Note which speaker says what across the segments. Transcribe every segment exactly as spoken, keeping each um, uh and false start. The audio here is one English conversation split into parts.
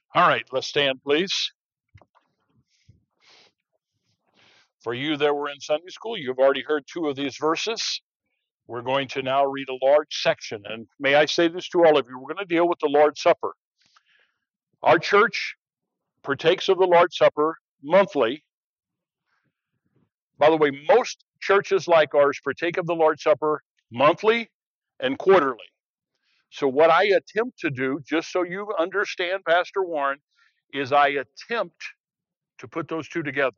Speaker 1: All right, let's stand, please. For you that were in Sunday school, you've already heard two of these verses. We're going to now read a large section. And may I say this to all of you, we're going to deal with the Lord's Supper. Our church partakes of the Lord's Supper monthly. By the way, most churches like ours partake of the Lord's Supper monthly and quarterly. So what I attempt to do, just so you understand, Pastor Warren, is I attempt to put those two together.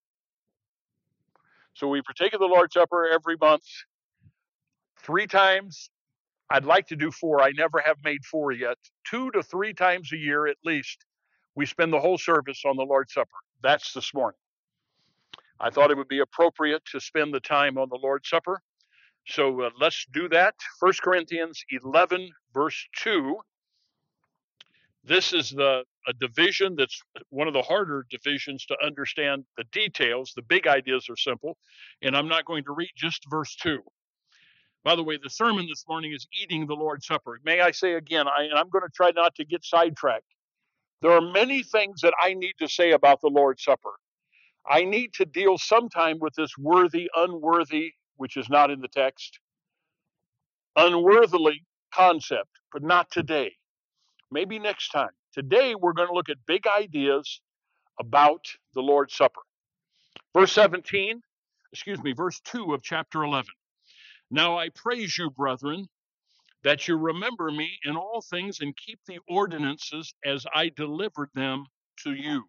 Speaker 1: So we partake of the Lord's Supper every month, three times. I'd like to do four. I never have made four yet. Two to three times a year at least, we spend the whole service on the Lord's Supper. That's this morning. I thought it would be appropriate to spend the time on the Lord's Supper. So uh, let's do that. First Corinthians eleven, verse two. This is the a division that's one of the harder divisions to understand the details. The big ideas are simple, and I'm not going to read just verse two. By the way, the sermon this morning is eating the Lord's Supper. May I say again, I, and I'm going to try not to get sidetracked. There are many things that I need to say about the Lord's Supper. I need to deal sometime with this worthy, unworthy, which is not in the text, unworthily concept, but not today. Maybe next time. Today, we're going to look at big ideas about the Lord's Supper. Verse seventeen, excuse me, verse two of chapter eleven. Now I praise you, brethren, that you remember me in all things and keep the ordinances as I delivered them to you.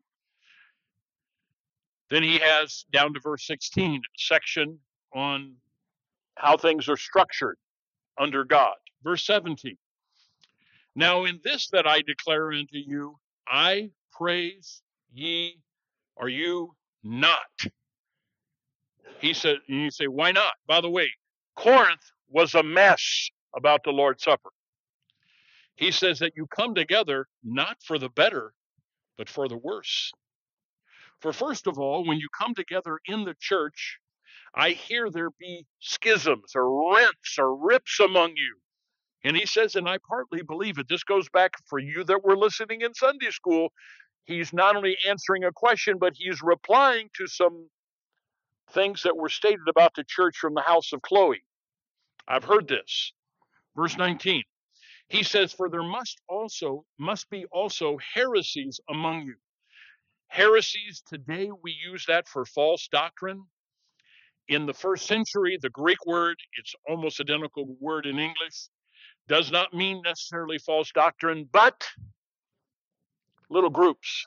Speaker 1: Then he has, down to verse sixteen, a section on how things are structured under God. Verse seventeen. Now in this that I declare unto you, I praise ye, are you not? He said, and you say, why not? By the way, Corinth was a mess about the Lord's Supper. He says that you come together not for the better, but for the worse. For first of all, when you come together in the church, I hear there be schisms or rents or rips among you. And he says, and I partly believe it. This goes back for you that were listening in Sunday school. He's not only answering a question, but he's replying to some things that were stated about the church from the house of Chloe. I've heard this. Verse nineteen. He says, for there must also must be also heresies among you. Heresies, today we use that for false doctrine. In the first century, the Greek word, it's almost identical word in English, does not mean necessarily false doctrine, but little groups.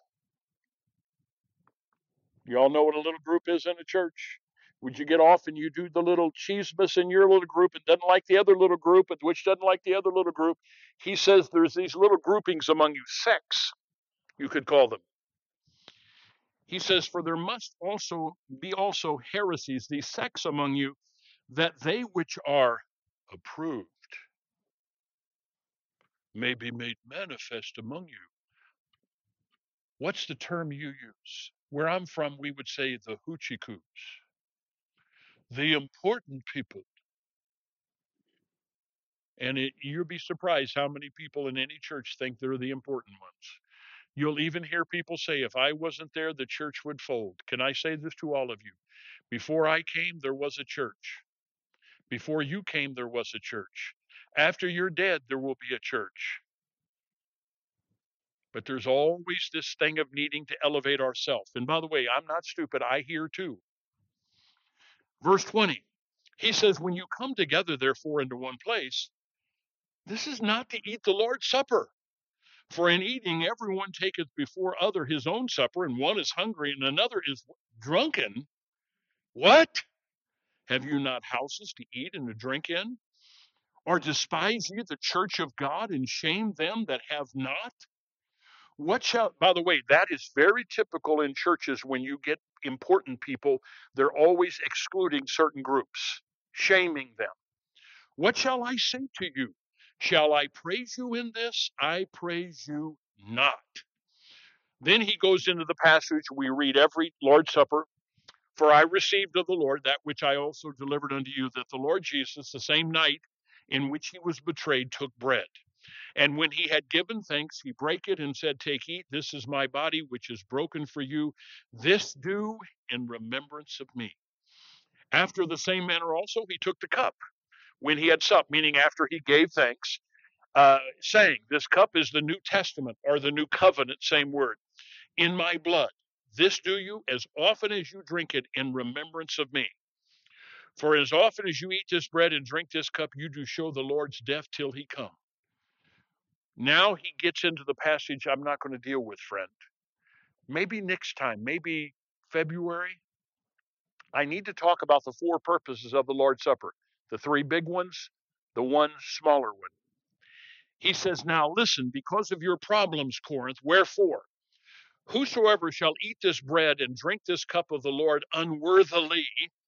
Speaker 1: You all know what a little group is in a church? Would you get off and you do the little chismis in your little group and doesn't like the other little group, which doesn't like the other little group? He says there's these little groupings among you, sects, you could call them. He says, for there must also be also heresies, these sects among you, that they which are approved may be made manifest among you. What's the term you use? Where I'm from, we would say the hoochie coos, the important people. And it, you'll be surprised how many people in any church think they're the important ones. You'll even hear people say, if I wasn't there, the church would fold. Can I say this to all of you? Before I came, there was a church. Before you came, there was a church. After you're dead, there will be a church. But there's always this thing of needing to elevate ourselves. And by the way, I'm not stupid. I hear too. Verse twenty, he says, when you come together, therefore, into one place, this is not to eat the Lord's Supper. For in eating, everyone taketh before other his own supper, and one is hungry, and another is drunken. What? Have you not houses to eat and to drink in? Or despise ye the church of God, and shame them that have not? What shall, by the way, that is very typical in churches when you get important people, they're always excluding certain groups, shaming them. What shall I say to you? Shall I praise you in this? I praise you not. Then he goes into the passage we read every Lord's Supper. For I received of the Lord that which I also delivered unto you, that the Lord Jesus, the same night in which he was betrayed, took bread. And when he had given thanks, he brake it and said, Take, eat, this is my body, which is broken for you. This do in remembrance of me. After the same manner also, he took the cup when he had supped, meaning after he gave thanks, uh, saying, This cup is the New Testament or the New Covenant, same word, in my blood. This do you as often as you drink it in remembrance of me. For as often as you eat this bread and drink this cup, you do show the Lord's death till he come. Now he gets into the passage I'm not going to deal with, friend. Maybe next time, maybe February. I need to talk about the four purposes of the Lord's Supper, the three big ones, the one smaller one. He says, Now listen, because of your problems, Corinth, wherefore? Whosoever shall eat this bread and drink this cup of the Lord unworthily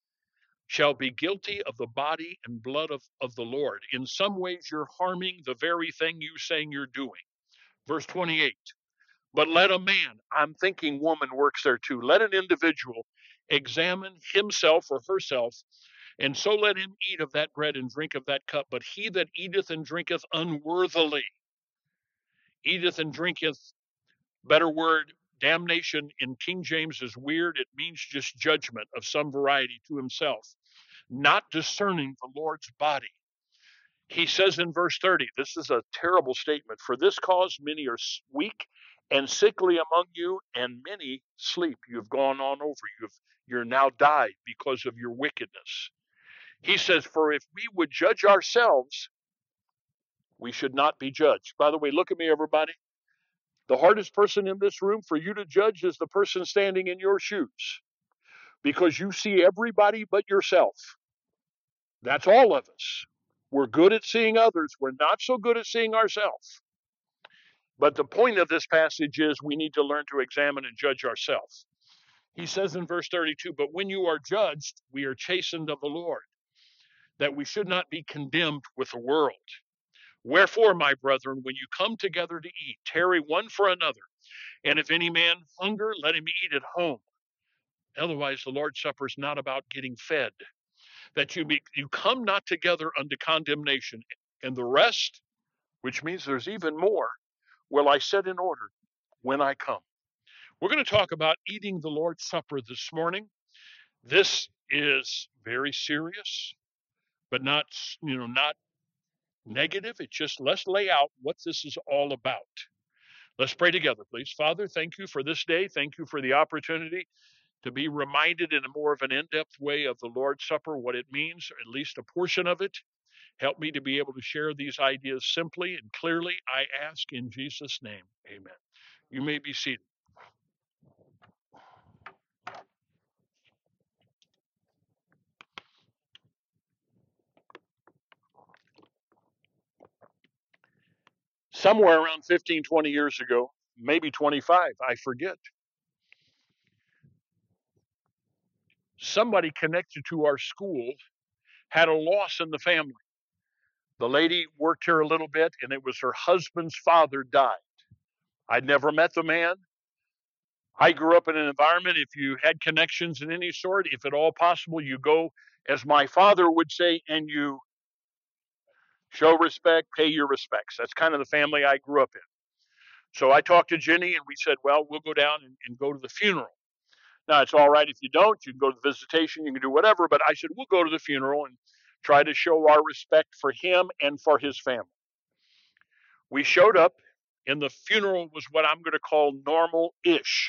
Speaker 1: shall be guilty of the body and blood of, of the Lord. In some ways, you're harming the very thing you saying you're doing. Verse twenty-eight. But let a man, I'm thinking woman works there too, let an individual examine himself or herself, and so let him eat of that bread and drink of that cup. But he that eateth and drinketh unworthily, eateth and drinketh, better word, damnation in King James is weird. It means just judgment of some variety to himself, not discerning the Lord's body. He says in verse thirty, this is a terrible statement. For this cause many are weak and sickly among you, and many sleep. You've gone on over. You've you're now died because of your wickedness. He says, for if we would judge ourselves, we should not be judged. By the way, look at me, everybody. The hardest person in this room for you to judge is the person standing in your shoes, because you see everybody but yourself. That's all of us. We're good at seeing others. We're not so good at seeing ourselves. But the point of this passage is we need to learn to examine and judge ourselves. He says in verse thirty-two, but when you are judged, we are chastened of the Lord, that we should not be condemned with the world. Wherefore, my brethren, when you come together to eat, tarry one for another. And if any man hunger, let him eat at home. Otherwise, the Lord's Supper is not about getting fed. That you be, you come not together unto condemnation. And the rest, which means there's even more, will I set in order when I come. We're going to talk about eating the Lord's Supper this morning. This is very serious, but not, you know, not negative. It's just, let's lay out what this is all about. Let's pray together, please. Father, thank you for this day. Thank you for the opportunity to be reminded in a more of an in-depth way of the Lord's Supper, what it means, or at least a portion of it. Help me to be able to share these ideas simply and clearly. I ask in Jesus' name, amen. You may be seated. Somewhere around fifteen, twenty years ago, maybe twenty-five, I forget, somebody connected to our school had a loss in the family. The lady worked here a little bit, and it was her husband's father died. I'd never met the man. I grew up in an environment, if you had connections in any sort, if at all possible, you go, as my father would say, and you show respect, pay your respects. That's kind of the family I grew up in. So I talked to Jenny, and we said, well, we'll go down and, and go to the funeral. Now, it's all right if you don't. You can go to the visitation. You can do whatever. But I said, we'll go to the funeral and try to show our respect for him and for his family. We showed up, and the funeral was what I'm going to call normal-ish.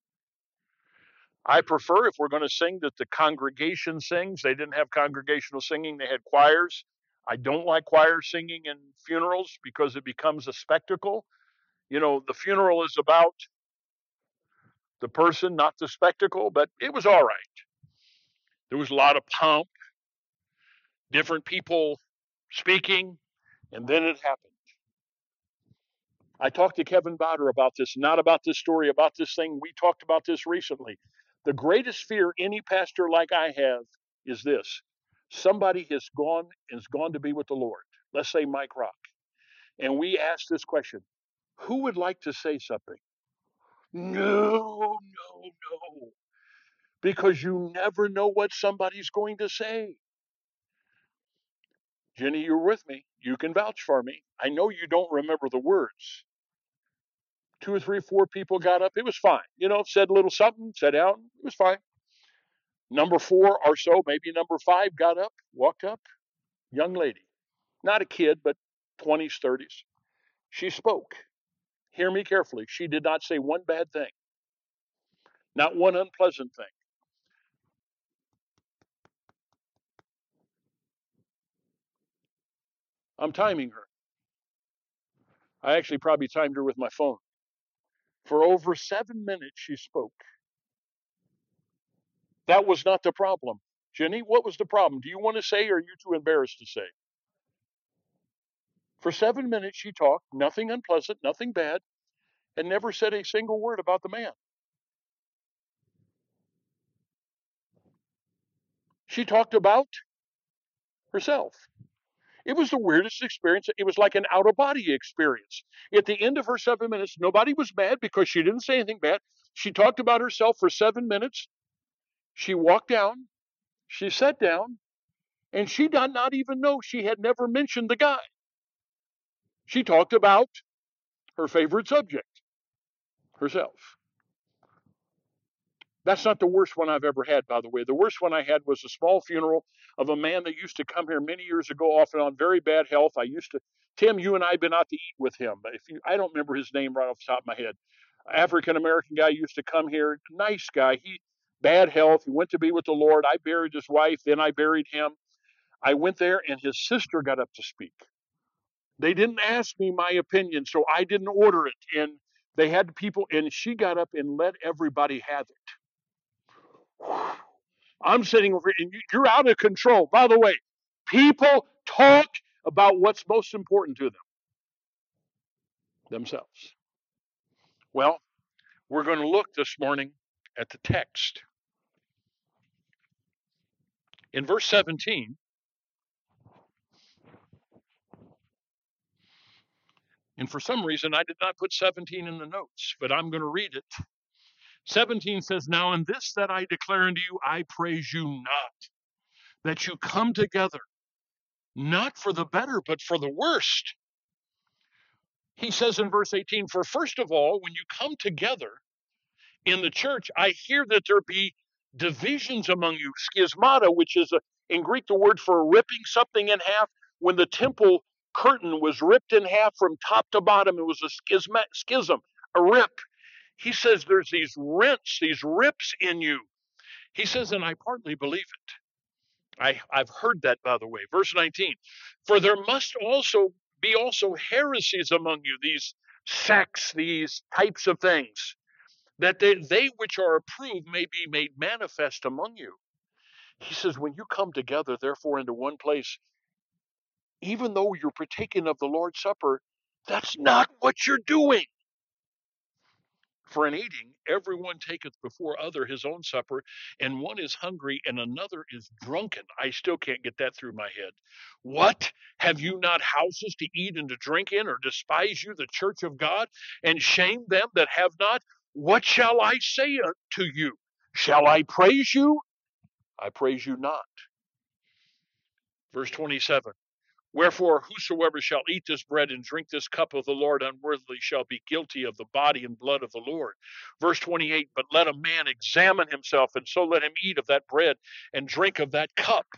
Speaker 1: I prefer, if we're going to sing, that the congregation sings. They didn't have congregational singing. They had choirs. I don't like choir singing in funerals because it becomes a spectacle. You know, the funeral is about the person, not the spectacle, but it was all right. There was a lot of pomp, different people speaking, and then it happened. I talked to Kevin Bowder about this, not about this story, about this thing. We talked about this recently. The greatest fear any pastor like I have is this. Somebody has gone has gone to be with the Lord. Let's say Mike Rock. And we ask this question, who would like to say something? No, no, no. Because you never know what somebody's going to say. Jenny, you're with me. You can vouch for me. I know you don't remember the words. Two or three, four people got up. It was fine. You know, said a little something, sat down. It was fine. Number four or so, maybe number five, got up, walked up. Young lady, not a kid, but twenties, thirties. She spoke. Hear me carefully. She did not say one bad thing, not one unpleasant thing. I'm timing her. I actually probably timed her with my phone. For over seven minutes, she spoke. That was not the problem. Jenny, what was the problem? Do you want to say, or are you too embarrassed to say? For seven minutes, she talked, nothing unpleasant, nothing bad, and never said a single word about the man. She talked about herself. It was the weirdest experience. It was like an out of body experience. At the end of her seven minutes, nobody was mad because she didn't say anything bad. She talked about herself for seven minutes. She walked down, she sat down, and she did not even know she had never mentioned the guy. She talked about her favorite subject, herself. That's not the worst one I've ever had, by the way. The worst one I had was a small funeral of a man that used to come here many years ago, off and on, very bad health. I used to, Tim, you and I have been out to eat with him. If you, I don't remember his name right off the top of my head. African American guy used to come here, nice guy. He bad health. He went to be with the Lord. I buried his wife, then I buried him. I went there, and his sister got up to speak. They didn't ask me my opinion, so I didn't order it. And they had people, and she got up and let everybody have it. I'm sitting over here, and you're out of control. By the way, people talk about what's most important to them, themselves. Well, we're going to look this morning at the text. In verse seventeen, and for some reason I did not put seventeen in the notes, but I'm going to read it. seventeen says, "Now in this that I declare unto you, I praise you not, that you come together, not for the better, but for the worst." He says in verse eighteen, "For first of all, when you come together in the church, I hear that there be divisions among you." Schismata, which is a, in Greek the word for ripping something in half. When the temple curtain was ripped in half from top to bottom, it was a schisma, schism, a rip. He says there's these rents, these rips in you. He says, and I partly believe it. I, I've heard that, by the way. Verse nineteen, "For there must also be also heresies among you," these sects, these types of things, "that they, they which are approved may be made manifest among you." He says, when you come together, therefore, into one place, even though you're partaking of the Lord's Supper, that's not what you're doing. "For in eating, everyone taketh before other his own supper, and one is hungry and another is drunken." I still can't get that through my head. "What? Have you not houses to eat and to drink in, or despise you the church of God, and shame them that have not? What shall I say to you? Shall I praise you? I praise you not." Verse twenty-seven, "Wherefore whosoever shall eat this bread and drink this cup of the Lord unworthily shall be guilty of the body and blood of the Lord." Verse twenty-eight, "But let a man examine himself, and so let him eat of that bread and drink of that cup."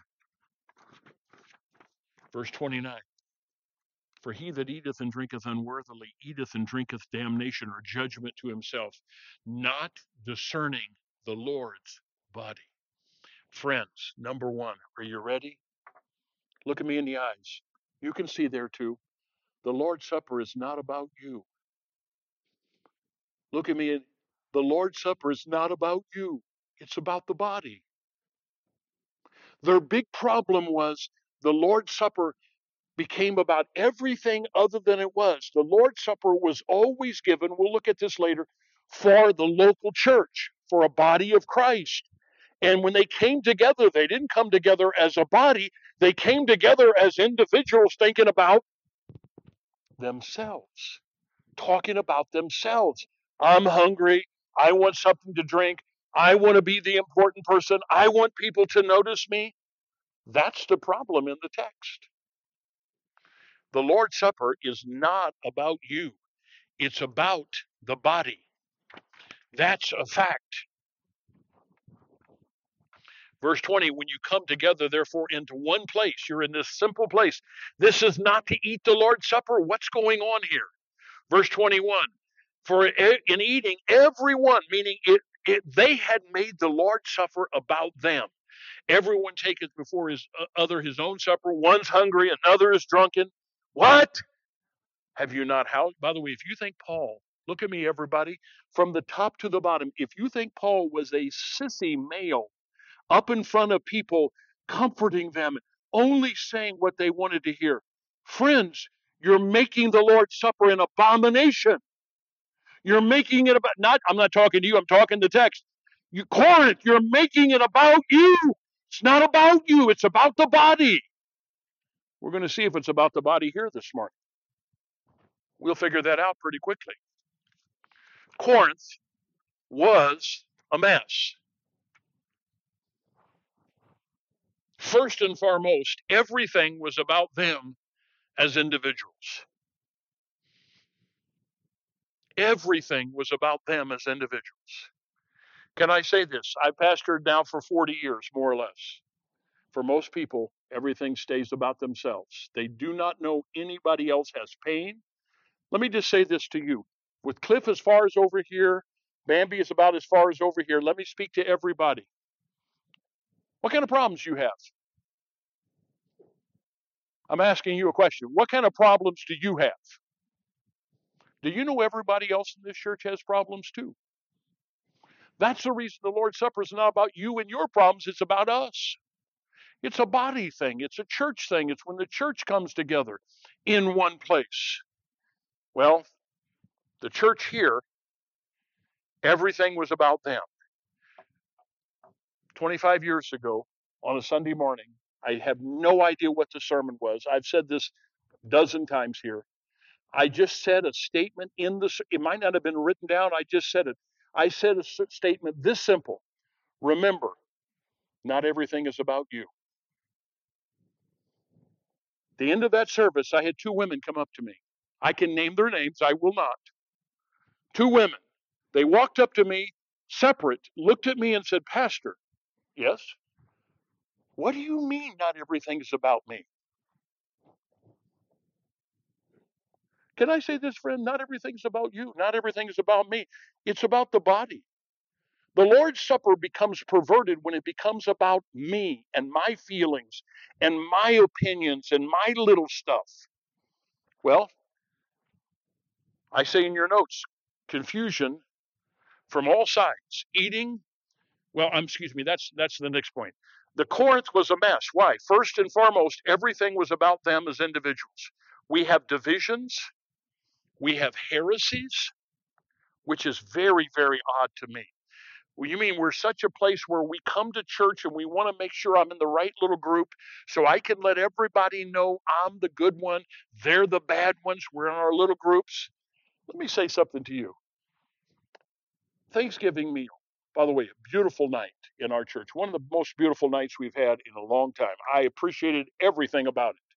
Speaker 1: Verse twenty-nine, "For he that eateth and drinketh unworthily eateth and drinketh damnation or judgment to himself, not discerning the Lord's body." Friends, number one, are you ready? Look at me in the eyes. You can see there too. The Lord's Supper is not about you. Look at me. The Lord's Supper is not about you. It's about the body. Their big problem was the Lord's Supper became about everything other than it was. The Lord's Supper was always given, we'll look at this later, for the local church, for a body of Christ. And when they came together, they didn't come together as a body. They came together as individuals thinking about themselves, talking about themselves. I'm hungry. I want something to drink. I want to be the important person. I want people to notice me. That's the problem in the text. The Lord's Supper is not about you. It's about the body. That's a fact. Verse twenty, when you come together, therefore, into one place, you're in this simple place. This is not to eat the Lord's Supper. What's going on here? Verse twenty-one, for in eating, everyone, meaning it, it, they had made the Lord's Supper about them. Everyone taketh before his uh, other his own supper. One's hungry, another is drunken. What? Have you not housed? By the way, if you think Paul, look at me, everybody, from the top to the bottom, if you think Paul was a sissy male up in front of people, comforting them, only saying what they wanted to hear, friends, you're making the Lord's Supper an abomination. You're making it about, not, I'm not talking to you, I'm talking the text. You, Corinth, you're making it about you. It's not about you, it's about the body. We're going to see if it's about the body here this morning. We'll figure that out pretty quickly. Corinth was a mess. First and foremost, everything was about them as individuals. Everything was about them as individuals. Can I say this? I've pastored now for forty years, more or less. For most people, everything stays about themselves. They do not know anybody else has pain. Let me just say this to you. With Cliff as far as over here, Bambi is about as far as over here. Let me speak to everybody. What kind of problems do you have? I'm asking you a question. What kind of problems do you have? Do you know everybody else in this church has problems too? That's the reason the Lord's Supper is not about you and your problems. It's about us. It's a body thing. It's a church thing. It's when the church comes together in one place. Well, the church here, everything was about them. twenty-five years ago, on a Sunday morning, I have no idea what the sermon was. I've said this a dozen times here. I just said a statement in the, it might not have been written down. I just said it. I said a statement this simple. Remember, not everything is about you. At the end of that service, I had two women come up to me. I can name their names. I will not. Two women. They walked up to me, separate, looked at me and said, Pastor, yes? What do you mean not everything is about me? Can I say this, friend? Not everything's about you. Not everything is about me. It's about the body. The Lord's Supper becomes perverted when it becomes about me and my feelings and my opinions and my little stuff. Well, I say in your notes, confusion from all sides. Eating, well, um, excuse me, that's that's the next point. The Corinth was a mess. Why? First and foremost, everything was about them as individuals. We have divisions. We have heresies, which is very, very odd to me. Well, you mean we're such a place where we come to church and we want to make sure I'm in the right little group so I can let everybody know I'm the good one, they're the bad ones, we're in our little groups? Let me say something to you. Thanksgiving meal, by the way, a beautiful night in our church. One of the most beautiful nights we've had in a long time. I appreciated everything about it.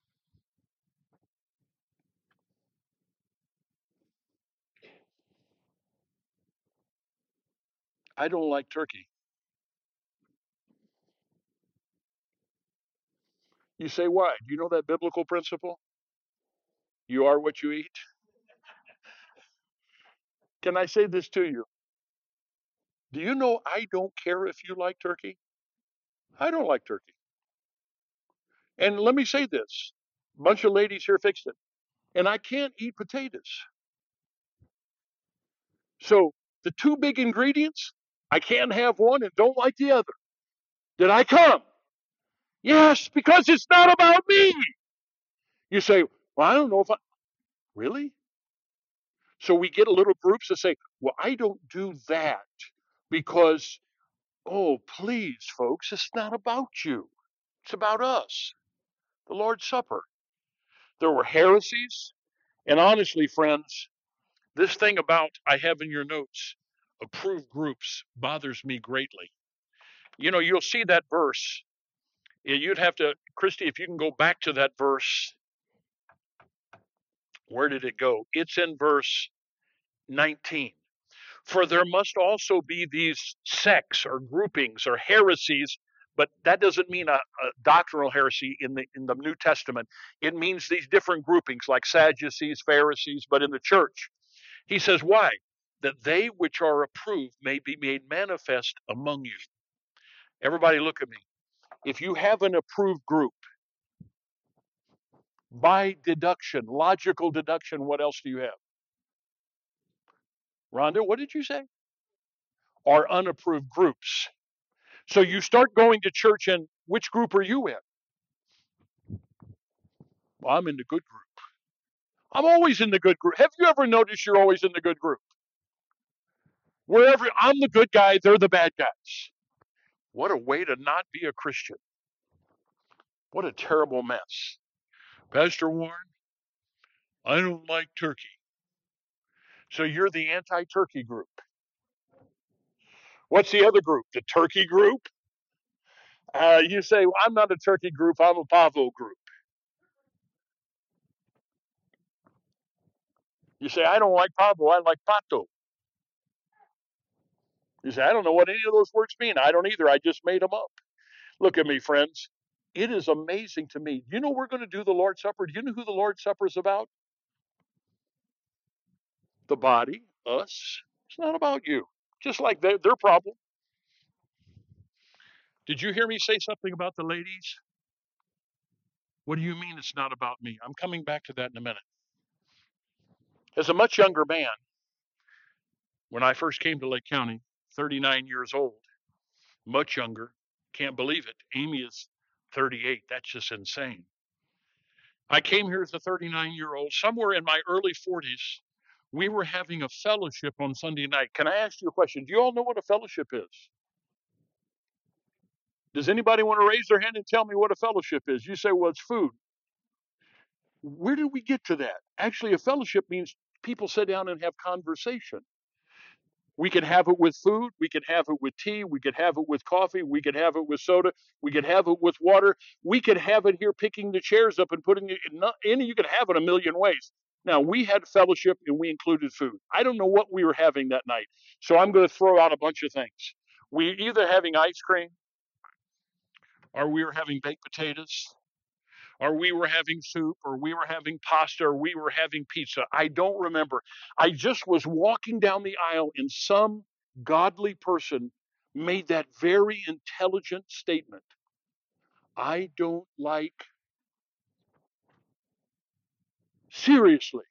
Speaker 1: I don't like turkey. You say, why? Do you know that biblical principle? You are what you eat. Can I say this to you? Do you know I don't care if you like turkey? I don't like turkey. And let me say this. A bunch of ladies here fixed it. And I can't eat potatoes. So the two big ingredients, I can't have one and don't like the other. Did I come? Yes, because it's not about me. You say, well, I don't know if I, really? So we get little groups that say, well, I don't do that because, oh, please, folks, it's not about you. It's about us, the Lord's Supper. There were heresies. And honestly, friends, this thing about, I have in your notes, approved groups bothers me greatly. You know, you'll see that verse. You'd have to, Christy, if you can go back to that verse. Where did it go? It's in verse nineteen. For there must also be these sects or groupings or heresies, but that doesn't mean a, a doctrinal heresy in the in the New Testament. It means these different groupings like Sadducees, Pharisees, but in the church. He says, why? That they which are approved may be made manifest among you. Everybody look at me. If you have an approved group, by deduction, logical deduction, what else do you have? Rhonda, what did you say? Are unapproved groups. So you start going to church, and which group are you in? Well, I'm in the good group. I'm always in the good group. Have you ever noticed you're always in the good group? Wherever I'm the good guy, they're the bad guys. What a way to not be a Christian. What a terrible mess. Pastor Warren, I don't like turkey. So you're the anti-turkey group. What's the other group? The turkey group? Uh, you say, well, I'm not a turkey group, I'm a pavo group. You say, I don't like pavo, I like pato. You say, I don't know what any of those words mean. I don't either. I just made them up. Look at me, friends. It is amazing to me. You know we're going to do the Lord's Supper. Do you know who the Lord's Supper is about? The body, us. It's not about you. Just like their, their problem. Did you hear me say something about the ladies? What do you mean it's not about me? I'm coming back to that in a minute. As a much younger man, when I first came to Lake County, thirty-nine years old, much younger, can't believe it. Amy is thirty-eight. That's just insane. I came here as a thirty-nine year old. Somewhere in my early forties, we were having a fellowship on Sunday night. Can I ask you a question? Do you all know what a fellowship is? Does anybody want to raise their hand and tell me what a fellowship is? You say, well, it's food. Where did we get to that? Actually, a fellowship means people sit down and have conversation. We can have it with food. We can have it with tea. We could have it with coffee. We could have it with soda. We could have it with water. We could have it here picking the chairs up and putting it in. You could have it a million ways. Now, we had fellowship and we included food. I don't know what we were having that night. So I'm going to throw out a bunch of things. We were either having ice cream, or we were having baked potatoes, or we were having soup, or we were having pasta, or we were having pizza. I don't remember. I just was walking down the aisle and some godly person made that very intelligent statement. I don't like, seriously,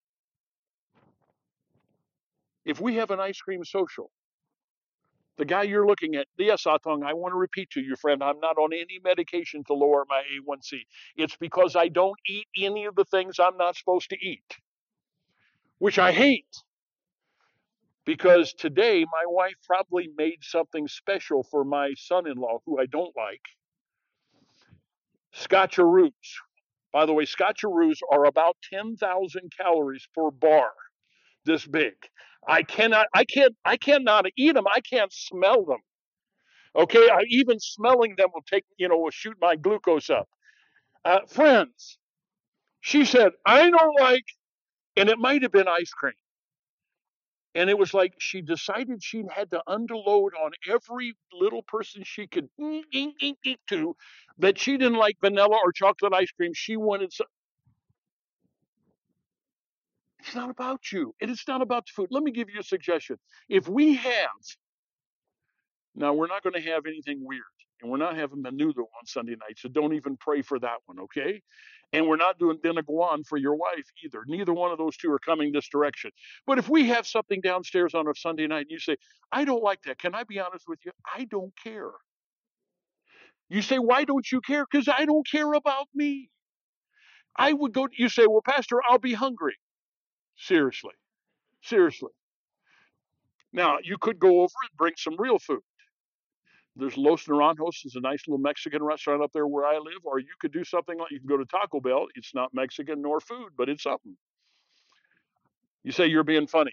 Speaker 1: if we have an ice cream social, the guy you're looking at, yes, Atong, I want to repeat to you, friend, I'm not on any medication to lower my A one C. It's because I don't eat any of the things I'm not supposed to eat, which I hate. Because today my wife probably made something special for my son-in-law, who I don't like. Scotcheroos. By the way, Scotcheroos are about ten thousand calories per bar, this big. I cannot, I can't, I cannot eat them. I can't smell them. Okay, I, even smelling them will take, you know, will shoot my glucose up. Uh, friends, she said, I don't like, and it might have been ice cream. And it was like she decided she had to underload on every little person she could eat, eat, eat, eat to, that she didn't like vanilla or chocolate ice cream. She wanted some. It's not about you. And it's not about the food. Let me give you a suggestion. If we have, now we're not going to have anything weird. And we're not having menudo on Sunday night. So don't even pray for that one, okay? And we're not doing dinaguan for your wife either. Neither one of those two are coming this direction. But if we have something downstairs on a Sunday night and you say, I don't like that. Can I be honest with you? I don't care. You say, why don't you care? Because I don't care about me. I would go, you say, well, Pastor, I'll be hungry. Seriously. Seriously. Now, you could go over and bring some real food. There's Los Naranjos is a nice little Mexican restaurant up there where I live, or you could do something like you can go to Taco Bell. It's not Mexican nor food, but it's something. You say you're being funny.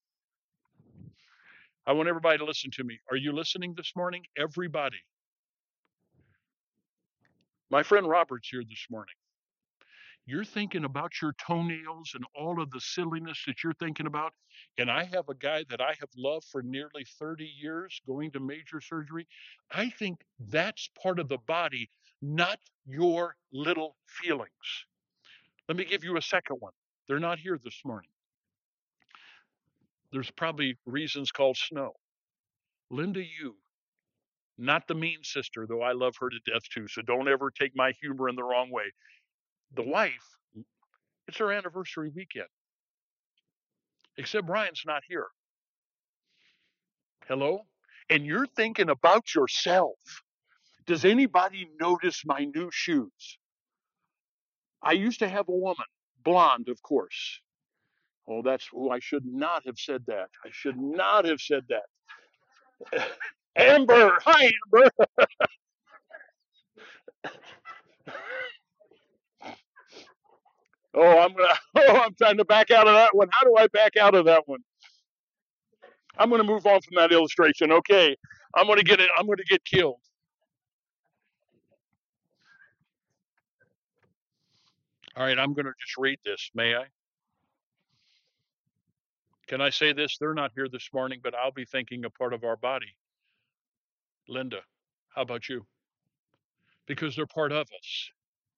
Speaker 1: I want everybody to listen to me. Are you listening this morning? Everybody. My friend Robert's here this morning. You're thinking about your toenails and all of the silliness that you're thinking about. And I have a guy that I have loved for nearly thirty years going to major surgery. I think that's part of the body, not your little feelings. Let me give you a second one. They're not here this morning. There's probably reasons called snow. Linda Yu, not the mean sister, though I love her to death too. So don't ever take my humor in the wrong way. The wife, it's her anniversary weekend, except Brian's not here. Hello? And you're thinking about yourself. Does anybody notice my new shoes? I used to have a woman, blonde, of course. Oh, that's, oh, I should not have said that. I should not have said that. Amber, hi, Amber. Oh, I'm gonna. Oh, I'm trying to back out of that one. How do I back out of that one? I'm gonna move on from that illustration. Okay, I'm gonna get it. I'm gonna get killed. All right, I'm gonna just read this. May I? Can I say this? They're not here this morning, but I'll be thinking a part of our body. Linda, how about you? Because they're part of us.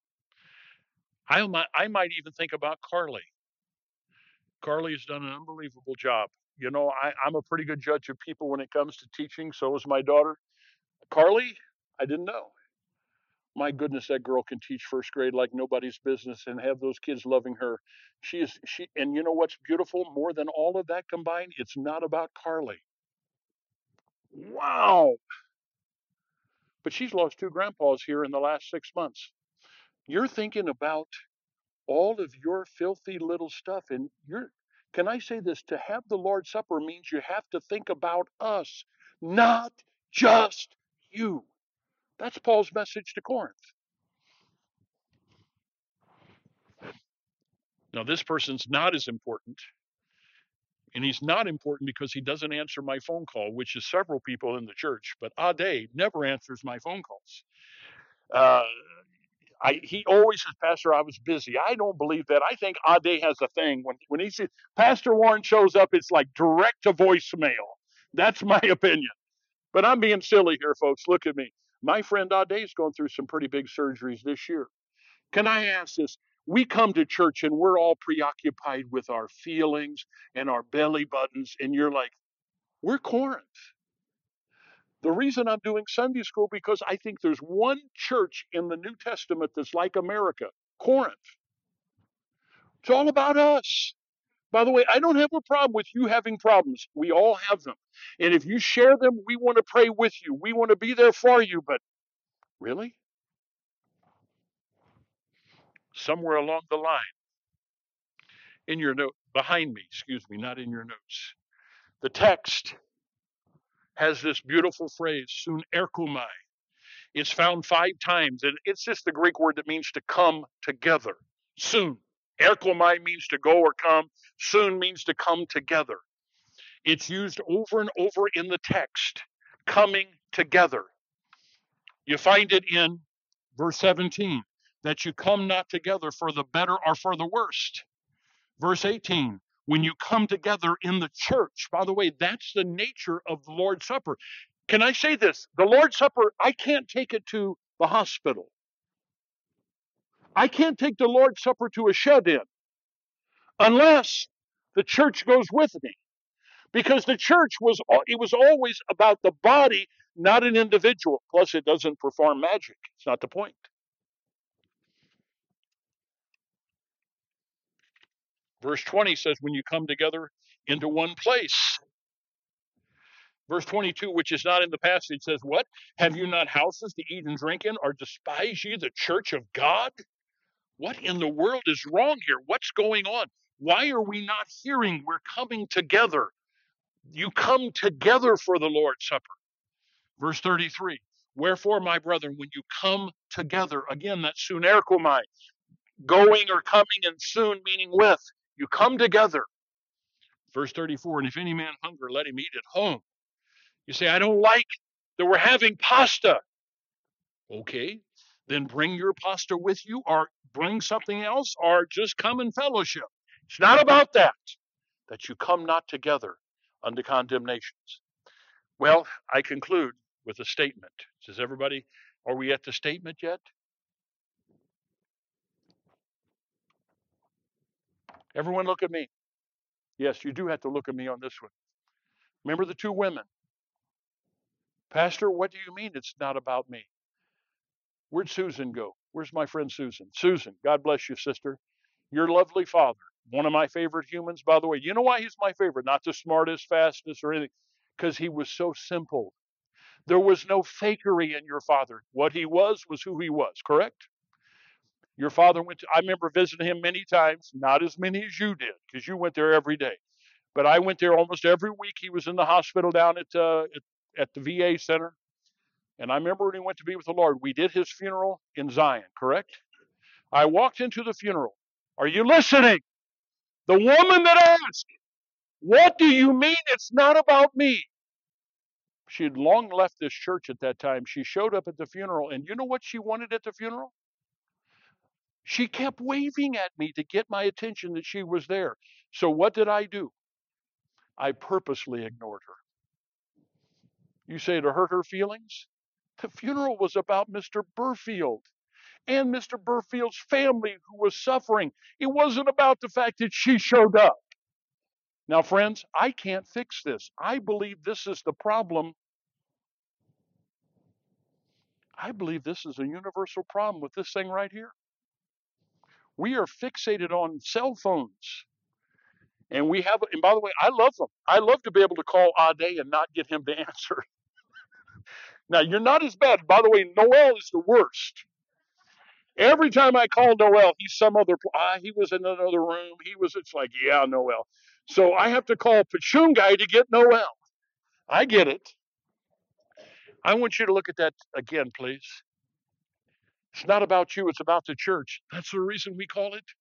Speaker 1: I might, I might even think about Carly. Carly has done an unbelievable job. You know, I, I'm a pretty good judge of people when it comes to teaching. So is my daughter. Carly, I didn't know. My goodness, that girl can teach first grade like nobody's business and have those kids loving her. She is she, and you know what's beautiful? More than all of that combined, it's not about Carly. Wow. But she's lost two grandpas here in the last six months. You're thinking about all of your filthy little stuff, and you're, can I say this? To have the Lord's Supper means you have to think about us, not just you. That's Paul's message to Corinth. Now, this person's not as important, and he's not important because he doesn't answer my phone call, which is several people in the church, but Ade never answers my phone calls. Uh, I, he always says, Pastor, I was busy. I don't believe that. I think Ade has a thing. When, when he says, Pastor Warren shows up, it's like direct to voicemail. That's my opinion. But I'm being silly here, folks. Look at me. My friend Ade's going through some pretty big surgeries this year. Can I ask this? We come to church and we're all preoccupied with our feelings and our belly buttons, and you're like, we're Corinth. The reason I'm doing Sunday school, because I think there's one church in the New Testament that's like America, Corinth. It's all about us. By the way, I don't have a problem with you having problems. We all have them. And if you share them, we want to pray with you. We want to be there for you. But really? Somewhere along the line, in your note, behind me, excuse me, not in your notes, the text has this beautiful phrase, sun erchomai. It's found five times, and it's just the Greek word that means to come together. Soon. Erchomai means to go or come. Soon means to come together. It's used over and over in the text, coming together. You find it in verse seventeen, that you come not together for the better or for the worst. Verse eighteen, when you come together in the church. By the way, that's the nature of the Lord's Supper. Can I say this? The Lord's Supper, I can't take it to the hospital. I can't take the Lord's Supper to a shed-in unless the church goes with me. Because the church was, it was always about the body, not an individual. Plus, it doesn't perform magic. It's not the point. Verse twenty says, when you come together into one place. Verse twenty-two, which is not in the passage, says, what? Have you not houses to eat and drink in, or despise ye the church of God? What in the world is wrong here? What's going on? Why are we not hearing we're coming together? You come together for the Lord's Supper. Verse thirty-three, wherefore, my brethren, when you come together, again, that's sun erchomai, going or coming, and soon meaning with, you come together. Verse thirty-four, and if any man hunger, let him eat at home. You say, I don't like that we're having pasta. Okay, then bring your pasta with you, or bring something else, or just come in fellowship. It's not about that, that you come not together unto condemnations. Well, I conclude with a statement. Says everybody, are we at the statement yet? Everyone look at me. Yes, you do have to look at me on this one. Remember the two women. Pastor, what do you mean it's not about me? Where'd Susan go? Where's my friend Susan? Susan, God bless you, sister. Your lovely father, one of my favorite humans, by the way. You know why he's my favorite? Not the smartest, fastest, or anything. Because he was so simple. There was no fakery in your father. What he was was who he was, correct? Your father went to, I remember visiting him many times, not as many as you did, because you went there every day. But I went there almost every week. He was in the hospital down at, uh, at, at the V A center. And I remember when he went to be with the Lord, we did his funeral in Zion, correct? I walked into the funeral. Are you listening? The woman that asked, what do you mean it's not about me? She had long left this church at that time. She showed up at the funeral, and you know what she wanted at the funeral? She kept waving at me to get my attention that she was there. So what did I do? I purposely ignored her. You say to hurt her feelings? The funeral was about Mister Burfield and Mister Burfield's family who was suffering. It wasn't about the fact that she showed up. Now, friends, I can't fix this. I believe this is the problem. I believe this is a universal problem with this thing right here. We are fixated on cell phones. And we have, and by the way, I love them. I love to be able to call Ade and not get him to answer. Now, you're not as bad. By the way, Noel is the worst. Every time I call Noel, he's some other, ah, he was in another room. He was, it's like, yeah, Noel. So I have to call Pachungai to get Noel. I get it. I want you to look at that again, please. It's not about you, it's about the church. That's the reason we call it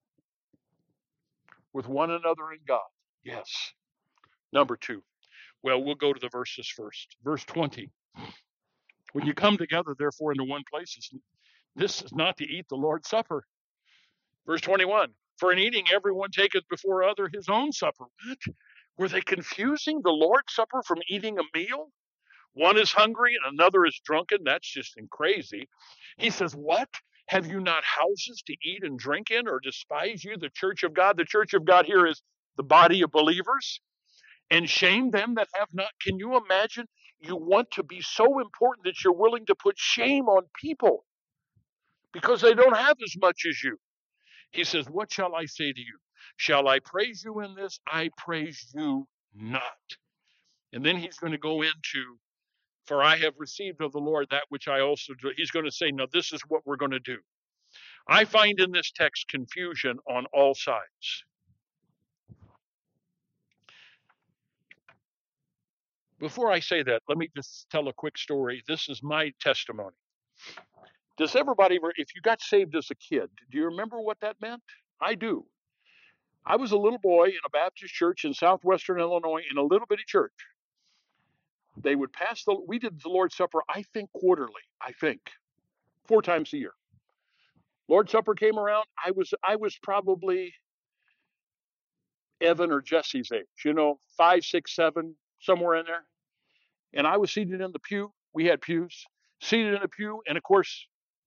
Speaker 1: with one another in God. Yes. Number two. Well, we'll go to the verses first. Verse twenty. When you come together, therefore, into one place, this is not to eat the Lord's Supper. Verse twenty-one. For in eating, everyone taketh before other his own supper. What? Were they confusing the Lord's Supper from eating a meal? One is hungry and another is drunken. That's just crazy. He says, what? Have you not houses to eat and drink in, or despise you the church of God? The church of God here is the body of believers. And shame them that have not. Can you imagine? You want to be so important that you're willing to put shame on people because they don't have as much as you. He says, what shall I say to you? Shall I praise you in this? I praise you not. And then he's going to go into, for I have received of the Lord that which I also do. He's going to say, no, this is what we're going to do. I find in this text confusion on all sides. Before I say that, let me just tell a quick story. This is my testimony. Does everybody, if you got saved as a kid, do you remember what that meant? I do. I was a little boy in a Baptist church in southwestern Illinois, in a little bitty church. They would pass the, we did the Lord's Supper, I think quarterly, I think, four times a year. Lord's Supper came around, I was, I was probably Evan or Jesse's age, you know, five, six, seven, somewhere in there. And I was seated in the pew. We had pews, seated in a pew. And of course,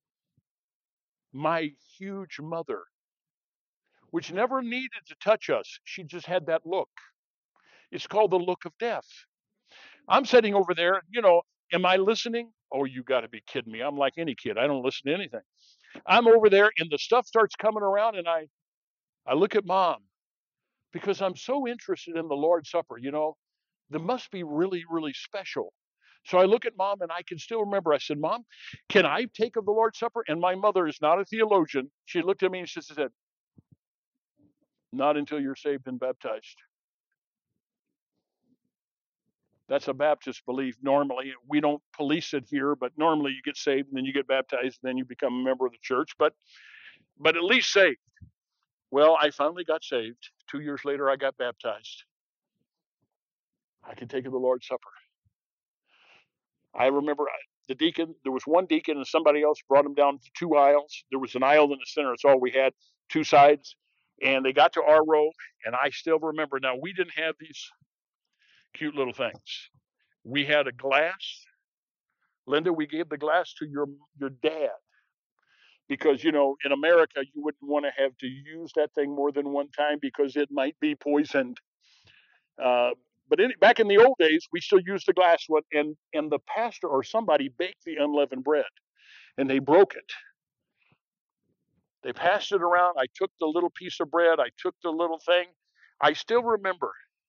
Speaker 1: my huge mother, which never needed to touch us, she just had that look. It's called the look of death. I'm sitting over there, you know, am I listening? Oh, you got to be kidding me. I'm like any kid. I don't listen to anything. I'm over there and the stuff starts coming around and I, I look at Mom because I'm so interested in the Lord's Supper, you know, there must be really, really special. So I look at Mom and I can still remember, I said, Mom, can I take of the Lord's Supper? And my mother is not a theologian. She looked at me and she said, not until you're saved and baptized. That's a Baptist belief. Normally, we don't police it here, but normally you get saved and then you get baptized and then you become a member of the church, but but at least saved. Well, I finally got saved. Two years later, I got baptized. I could take of the Lord's Supper. I remember the deacon, there was one deacon and somebody else brought him down to two aisles. There was an aisle in the center. That's all we had, two sides. And they got to our row, and I still remember. Now, we didn't have these cute little things. We had a glass. Linda, we gave the glass to your your dad because, you know, in America, you wouldn't want to have to use that thing more than one time because it might be poisoned. Uh, but in, back in the old days, we still used the glass one, and, and the pastor or somebody baked the unleavened bread, and they broke it. They passed it around. I took the little piece of bread. I took the little thing. I still remember.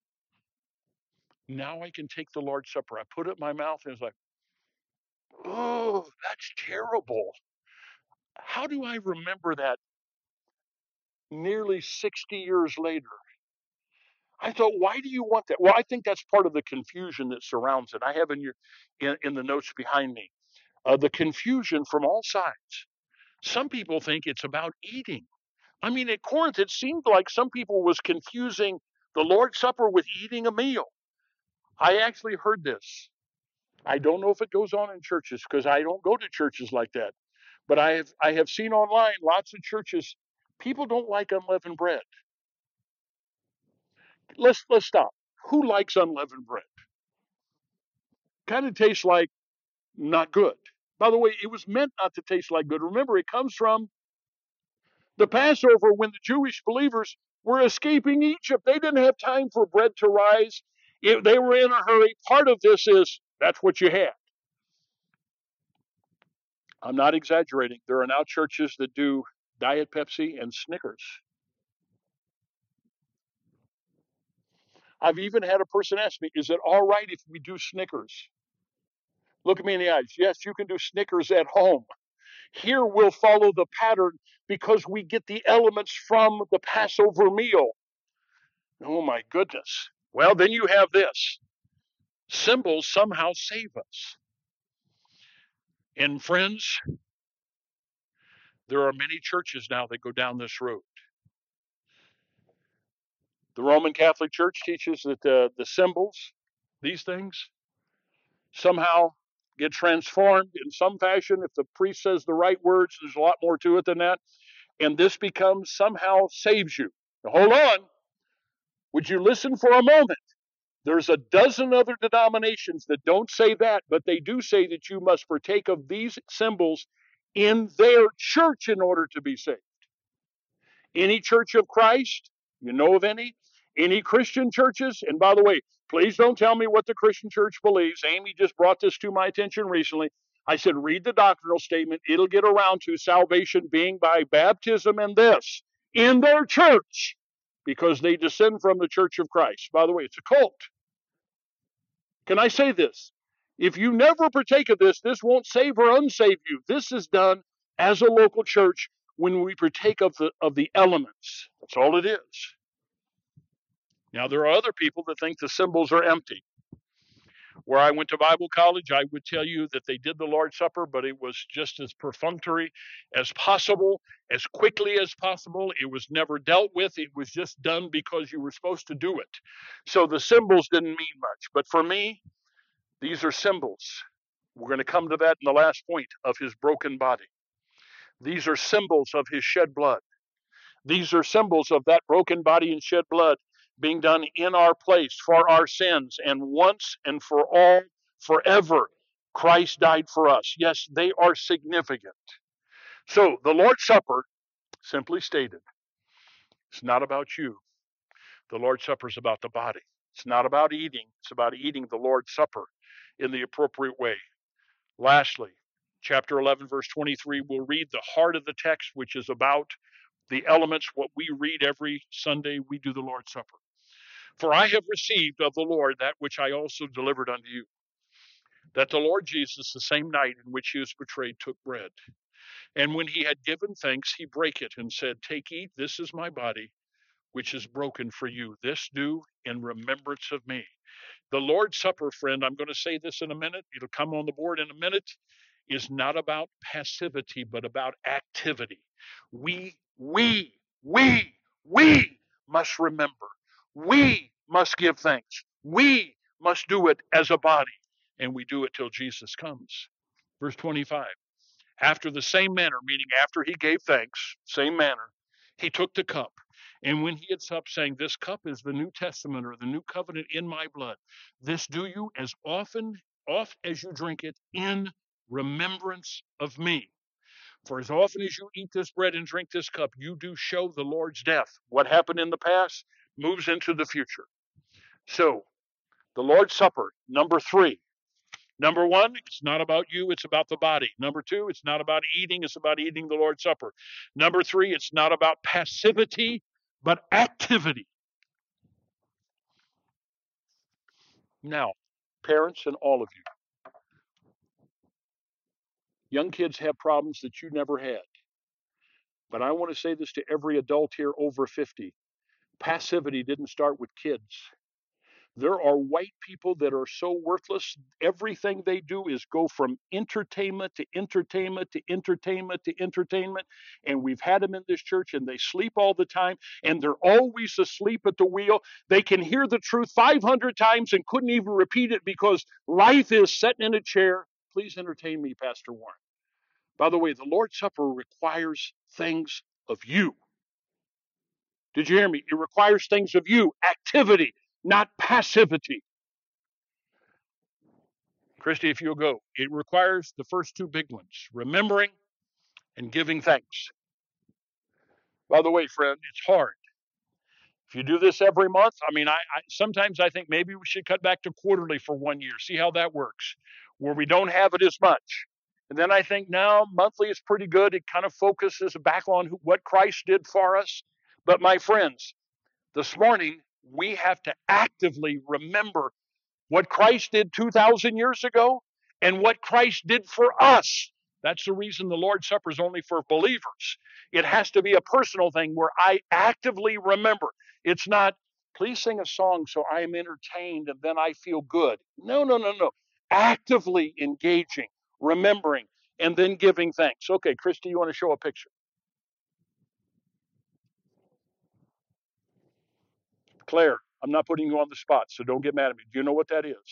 Speaker 1: Now I can take the Lord's Supper. I put it in my mouth, and it's like, oh, that's terrible. How do I remember that nearly sixty years later? I thought, why do you want that? Well, I think that's part of the confusion that surrounds it. I have in your in, in the notes behind me uh, the confusion from all sides. Some people think it's about eating. I mean, at Corinth, it seemed like some people was confusing the Lord's Supper with eating a meal. I actually heard this. I don't know if it goes on in churches because I don't go to churches like that. But I have I have seen online lots of churches. People don't like unleavened bread. Let's let's stop. Who likes unleavened bread? Kind of tastes like not good. By the way, it was meant not to taste like good. Remember, it comes from the Passover when the Jewish believers were escaping Egypt. They didn't have time for bread to rise. If they were in a hurry. Part of this is that's what you had. I'm not exaggerating. There are now churches that do Diet Pepsi and Snickers. I've even had a person ask me, is it all right if we do Snickers? Look at me in the eyes. Yes, you can do Snickers at home. Here we'll follow the pattern because we get the elements from the Passover meal. Oh my goodness. Well, then you have this. Symbols somehow save us. And friends, there are many churches now that go down this road. The Roman Catholic Church teaches that the, the symbols, these things, somehow get transformed in some fashion. If the priest says the right words, there's a lot more to it than that. And this becomes somehow saves you. Now, hold on. Would you listen for a moment? There's a dozen other denominations that don't say that, but they do say that you must partake of these symbols in their church in order to be saved. Any church of Christ, you know of any? Any Christian churches? And by the way, please don't tell me what the Christian church believes. Amy just brought this to my attention recently. I said, read the doctrinal statement. It'll get around to salvation being by baptism and this in their church because they descend from the Church of Christ. By the way, it's a cult. Can I say this? If you never partake of this, this won't save or unsave you. This is done as a local church when we partake of the of the elements. That's all it is. Now, there are other people that think the symbols are empty. Where I went to Bible college, I would tell you that they did the Lord's Supper, but it was just as perfunctory as possible, as quickly as possible. It was never dealt with. It was just done because you were supposed to do it. So the symbols didn't mean much. But for me, these are symbols. We're going to come to that in the last point of his broken body. These are symbols of his shed blood. These are symbols of that broken body and shed blood being done in our place for our sins. And once and for all, forever, Christ died for us. Yes, they are significant. So the Lord's Supper, simply stated, it's not about you. The Lord's Supper is about the body. It's not about eating. It's about eating the Lord's Supper in the appropriate way. Lastly, chapter eleven, verse twenty-three, we'll read the heart of the text, which is about the elements, what we read every Sunday, we do the Lord's Supper. For I have received of the Lord that which I also delivered unto you, that the Lord Jesus, the same night in which he was betrayed, took bread. And when he had given thanks, he brake it and said, take, eat, this is my body, which is broken for you. This do in remembrance of me. The Lord's Supper, friend, I'm going to say this in a minute. It'll come on the board in a minute, is not about passivity, but about activity. We, we, we, we must remember. We must give thanks. We must do it as a body, and we do it till Jesus comes. Verse twenty-five. After the same manner, meaning after he gave thanks, same manner, he took the cup. And when he had supped, saying, This cup is the New Testament or the new covenant in my blood. This do you as often, oft as you drink it in remembrance of me. For as often as you eat this bread and drink this cup, you do show the Lord's death. What happened in the past moves into the future. So, the Lord's Supper, number three. Number one, it's not about you, it's about the body. Number two, it's not about eating, it's about eating the Lord's Supper. Number three, it's not about passivity, but activity. Now, parents and all of you, young kids have problems that you never had. But I want to say this to every adult here over fifty. Passivity didn't start with kids. There are white people that are so worthless. Everything they do is go from entertainment to entertainment to entertainment to entertainment. And we've had them in this church and they sleep all the time and they're always asleep at the wheel. They can hear the truth five hundred times and couldn't even repeat it because life is sitting in a chair. Please entertain me, Pastor Warren. By the way, the Lord's Supper requires things of you. Did you hear me? It requires things of you, activity, not passivity. Christy, if you'll go, it requires the first two big ones, remembering and giving thanks. By the way, friend, it's hard. If you do this every month, I mean, I, I sometimes I think maybe we should cut back to quarterly for one year, see how that works, where we don't have it as much. And then I think now monthly is pretty good. It kind of focuses back on who, what Christ did for us. But my friends, this morning, we have to actively remember what Christ did two thousand years ago and what Christ did for us. That's the reason the Lord's Supper is only for believers. It has to be a personal thing where I actively remember. It's not, please sing a song so I am entertained and then I feel good. No, no, no, no. Actively engaging, remembering, and then giving thanks. Okay, Christy, you want to show a picture? Claire, I'm not putting you on the spot, so don't get mad at me. Do you know what that is?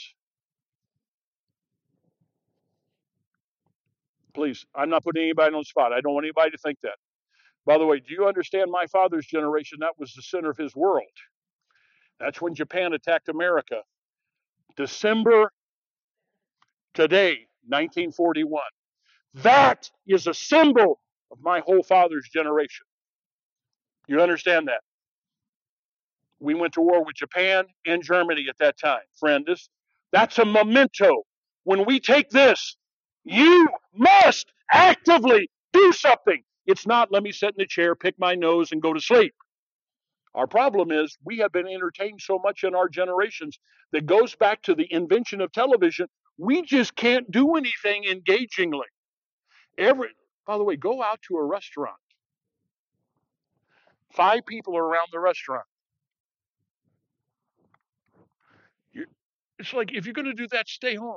Speaker 1: Please, I'm not putting anybody on the spot. I don't want anybody to think that. By the way, do you understand my father's generation? That was the center of his world. That's when Japan attacked America. December today, nineteen forty-one. That is a symbol of my whole father's generation. You understand that? We went to war with Japan and Germany at that time. Friend, this, that's a memento. When we take this, you must actively do something. It's not, let me sit in the chair, pick my nose, and go to sleep. Our problem is we have been entertained so much in our generations that goes back to the invention of television. We just can't do anything engagingly. Every, by the way, go out to a restaurant. Five people are around the restaurant. You, it's like, if you're going to do that, stay home.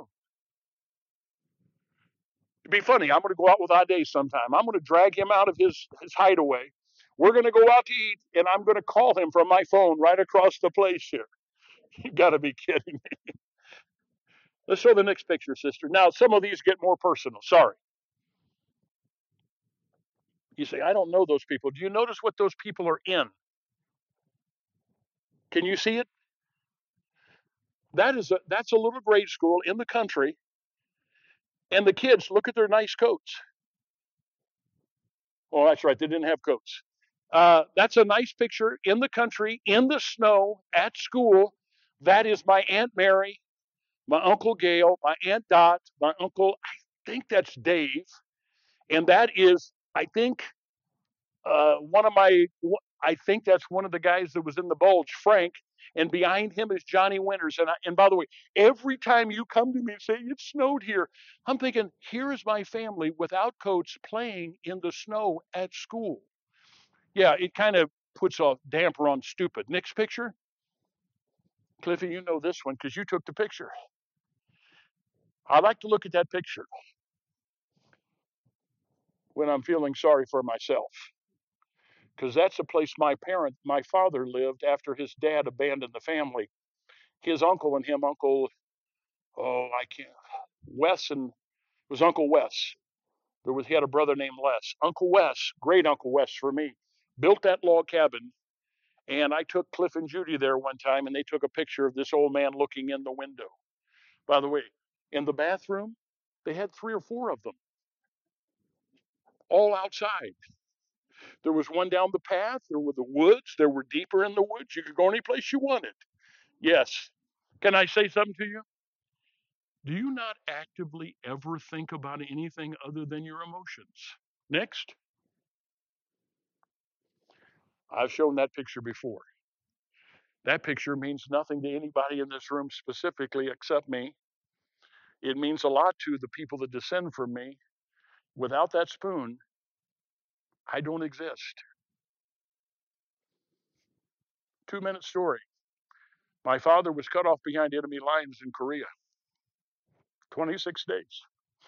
Speaker 1: It'd be funny. I'm going to go out with Ade sometime. I'm going to drag him out of his, his hideaway. We're going to go out to eat, and I'm going to call him from my phone right across the place here. You got to be kidding me. Let's show the next picture, sister. Now, some of these get more personal. Sorry. You say, I don't know those people. Do you notice what those people are in? Can you see it? That is a, that's a little grade school in the country. And the kids, look at their nice coats. Oh, that's right. They didn't have coats. Uh, that's a nice picture in the country, in the snow, at school. That is my Aunt Mary, my Uncle Gail, my Aunt Dot, my uncle, I think that's Dave. And that is, I think, uh, one of my, I think that's one of the guys that was in the bulge, Frank. And behind him is Johnny Winters. And, I, and by the way, every time you come to me and say, it snowed here, I'm thinking, here is my family without coats playing in the snow at school. Yeah, it kind of puts a damper on stupid. Next picture. Cliffy, you know this one because you took the picture. I like to look at that picture when I'm feeling sorry for myself, because that's a place my parent, my father lived after his dad abandoned the family. His uncle and him, Uncle, oh, I can't, Wes and was Uncle Wes. There was, he had a brother named Les. Uncle Wes, great Uncle Wes for me, built that log cabin. And I took Cliff and Judy there one time, and they took a picture of this old man looking in the window. By the way, in the bathroom, they had three or four of them, all outside. There was one down the path. There were the woods. There were deeper in the woods. You could go any place you wanted. Yes. Can I say something to you? Do you not actively ever think about anything other than your emotions? Next. I've shown that picture before. That picture means nothing to anybody in this room specifically except me. It means a lot to the people that descend from me. Without that spoon, I don't exist. Two minute story. My father was cut off behind enemy lines in Korea. twenty-six days.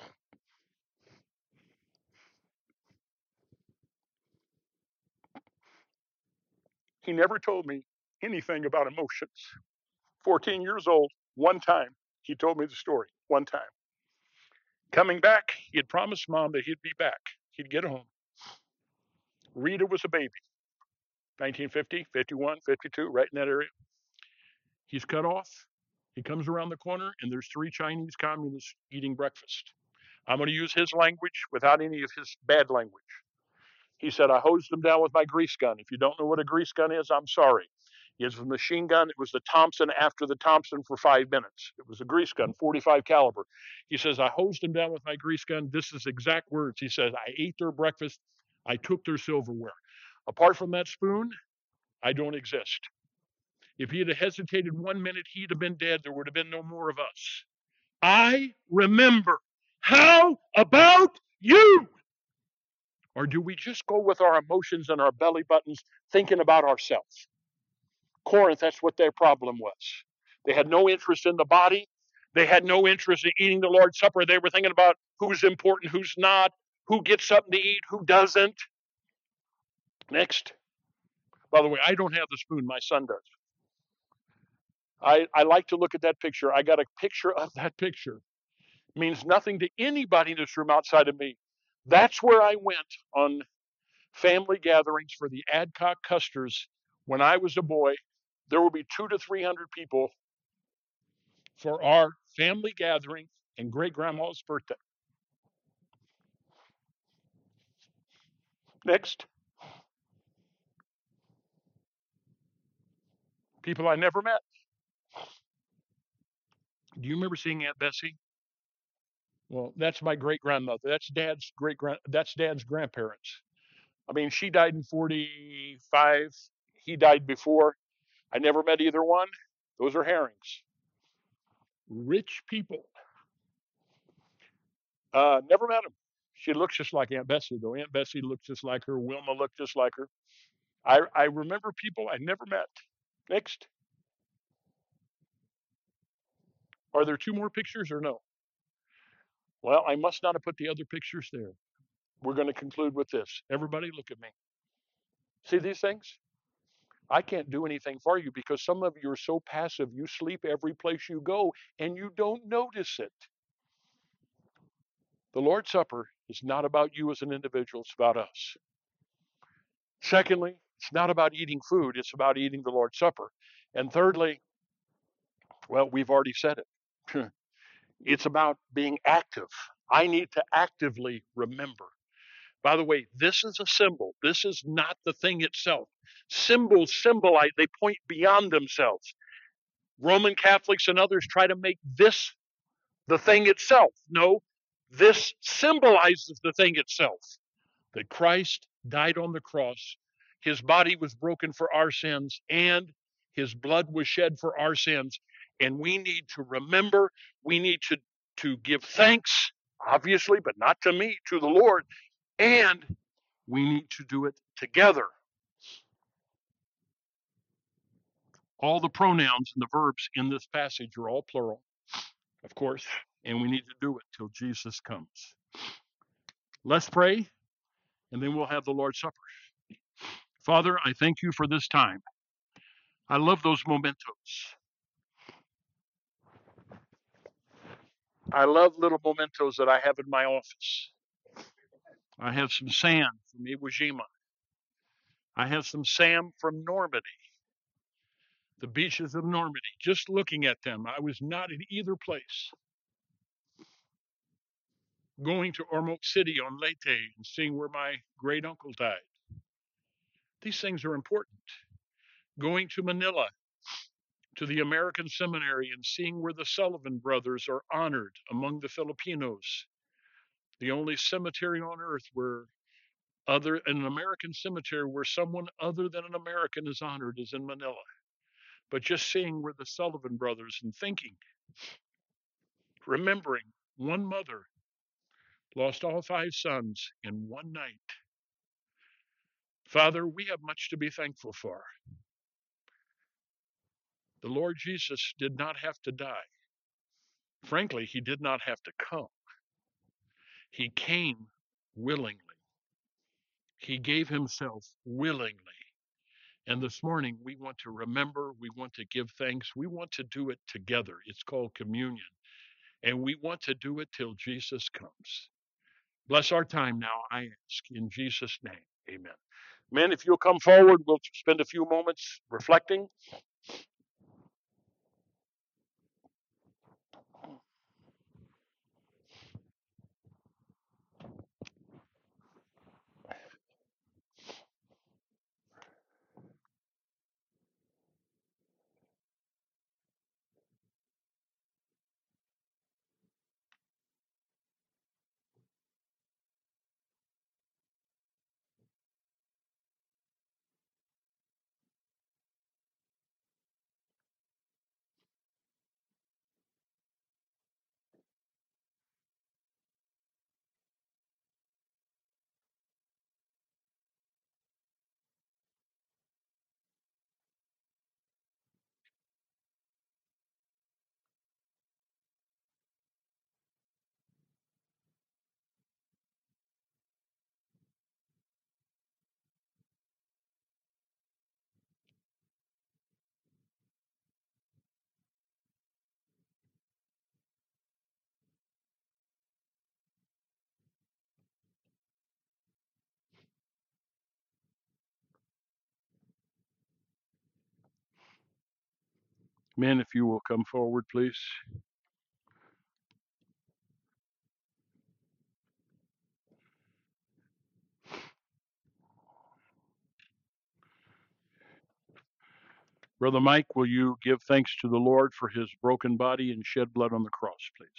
Speaker 1: He never told me anything about emotions. fourteen years old, one time, he told me the story. One time. Coming back, he had promised Mom that he'd be back. He'd get home. Rita was a baby. nineteen fifty, fifty-one, fifty-two, right in that area. He's cut off. He comes around the corner, and there's three Chinese communists eating breakfast. I'm going to use his language without any of his bad language. He said, I hosed them down with my grease gun. If you don't know what a grease gun is, I'm sorry. It's a machine gun. It was the Thompson after the Thompson for five minutes. It was a grease gun, forty-five caliber. He says, I hosed them down with my grease gun. This is exact words. He says, I ate their breakfast. I took their silverware. Apart from that spoon, I don't exist. If he had hesitated one minute, he'd have been dead. There would have been no more of us. I remember. How about you? Or do we just go with our emotions and our belly buttons thinking about ourselves? Corinth, that's what their problem was. They had no interest in the body. They had no interest in eating the Lord's Supper. They were thinking about who's important, who's not, who gets something to eat, who doesn't. Next. By the way, I don't have the spoon. My son does. I, I like to look at that picture. I got a picture of that picture. It means nothing to anybody in this room outside of me. That's where I went on family gatherings for the Adcock Custers when I was a boy. There would be two to three hundred people for our family gathering and great grandma's birthday. Next. People I never met. Do you remember seeing Aunt Bessie? Well, that's my great grandmother. That's Dad's great grand. That's Dad's grandparents. I mean, she died in forty-five. He died before. I never met either one. Those are herrings. Rich people. Uh, never met them. She looks just like Aunt Bessie, though. Aunt Bessie looked just like her. Wilma looked just like her. I, I remember people I never met. Next. Are there two more pictures or no? Well, I must not have put the other pictures there. We're going to conclude with this. Everybody look at me. See these things? I can't do anything for you because some of you are so passive. You sleep every place you go and you don't notice it. The Lord's Supper is not about you as an individual. It's about us. Secondly, it's not about eating food. It's about eating the Lord's Supper. And thirdly, well, we've already said it. It's about being active. I need to actively remember. By the way, this is a symbol. This is not the thing itself. Symbols symbolize, they point beyond themselves. Roman Catholics and others try to make this the thing itself. No, this symbolizes the thing itself. That Christ died on the cross, his body was broken for our sins, and his blood was shed for our sins. And we need to remember, we need to, to give thanks, obviously, but not to me, to the Lord. And we need to do it together. All the pronouns and the verbs in this passage are all plural, of course, and we need to do it till Jesus comes. Let's pray, and then we'll have the Lord's Supper. Father, I thank you for this time. I love those mementos. I love little mementos that I have in my office. I have some sand from Iwo Jima. I have some sand from Normandy, the beaches of Normandy. Just looking at them, I was not in either place. Going to Ormoc City on Leyte and seeing where my great uncle died. These things are important. Going to Manila, to the American Seminary, and seeing where the Sullivan brothers are honored among the Filipinos. The only cemetery on earth where other an American cemetery where someone other than an American is honored is in Manila. But just seeing where the Sullivan brothers and thinking, remembering one mother lost all five sons in one night. Father, we have much to be thankful for. The Lord Jesus did not have to die. Frankly, he did not have to come. He came willingly. He gave himself willingly. And this morning, we want to remember, we want to give thanks, we want to do it together. It's called communion. And we want to do it till Jesus comes. Bless our time now, I ask, in Jesus' name. Amen. Men, if you'll come forward, we'll spend a few moments reflecting. Men, if you will come forward, please. Brother Mike, will you give thanks to the Lord for his broken body and shed blood on the cross, please?